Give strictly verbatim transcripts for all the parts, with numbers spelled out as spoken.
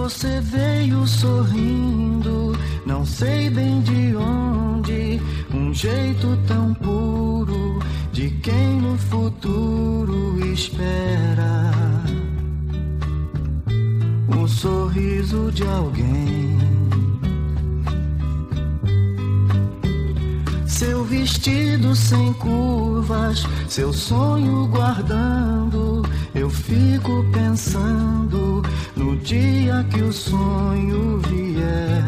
Você veio sorrindo, não sei bem de onde, um jeito tão puro de quem no futuro espera o sorriso de alguém. Seu vestido sem curvas, seu sonho guardando, eu fico pensando no dia que o sonho vier,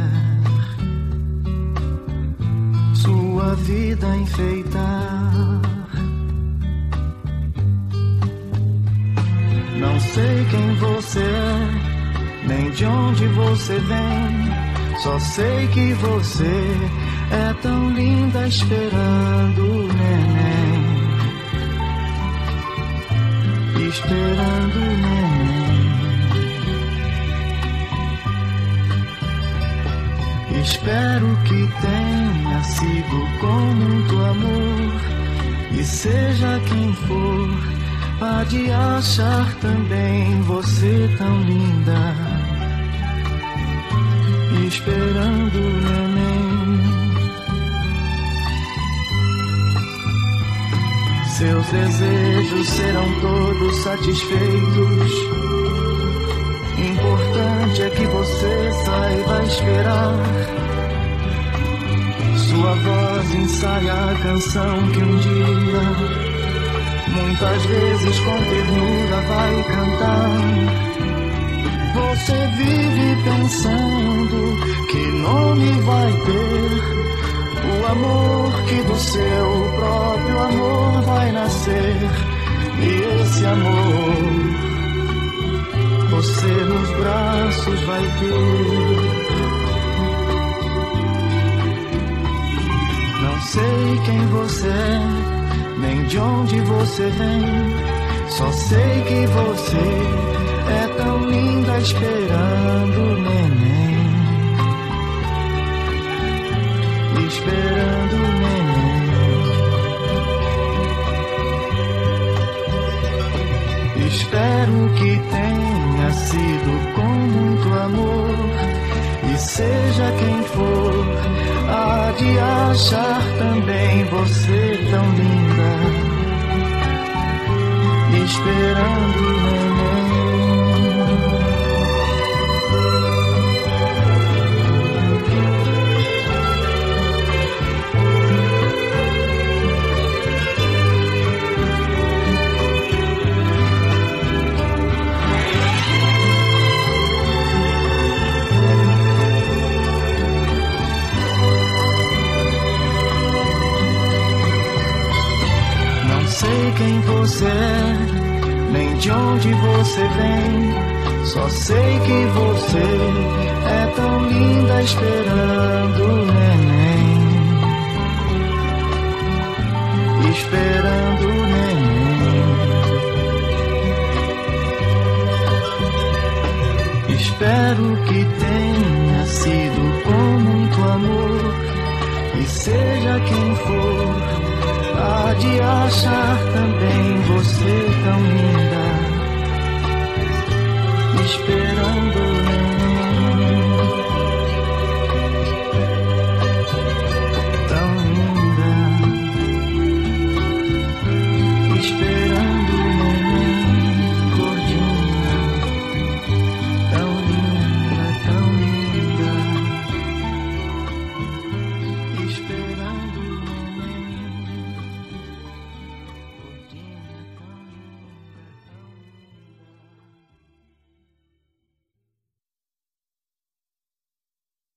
sua vida enfeitar. Não sei quem você é, nem de onde você vem, só sei que você é tão linda esperando o neném, esperando o neném. Espero que tenha sido com muito amor, e seja quem for, há de achar também você tão linda, esperando o neném. Seus desejos serão todos satisfeitos. Importante é que você saiba esperar. Sua voz ensaia a canção que um dia, muitas vezes com ternura, vai cantar. Você vive pensando que nome vai ter o amor que do seu próprio amor vai nascer. E esse amor você nos braços vai ter. Não sei quem você é, nem de onde você vem, só sei que você é tão linda esperando o neném, esperando o neném. Espero que tenha sido com muito amor, e seja quem for, há de achar também você tão linda, esperando o neném. Sei quem você é, nem de onde você vem, só sei que você é tão linda esperando o neném, esperando o neném. Espero que tenha sido com muito amor, e seja quem for, há de achar também você tão linda, esperando.